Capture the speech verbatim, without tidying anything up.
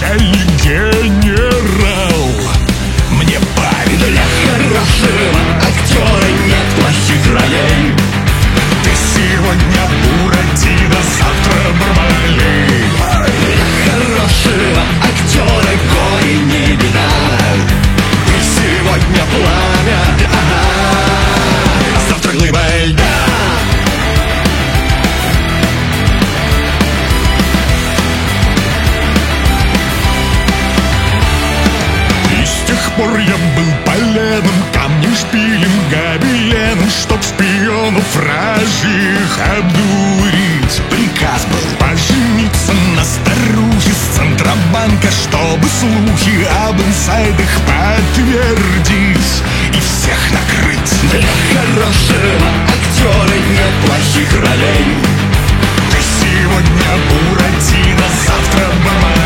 начальник генерал. Мне парень, для хорошего актера нет плохих ролей. ты сегодня Буратино, завтра Бармалей. Для хорошего актера горе не беда. Ты сегодня пламя, а завтра глыба льда. С тех пор я был поленом, камнем, шпилем, гобеленом, чтоб шпионов вражьих обдурить. Приказ был пожениться на старухе с Центробанка, чтобы слухи об инсайдах подтвердить и всех накрыть. для хорошего актера нет плохих ролей. Ты сегодня Буратино, завтра Бармалей.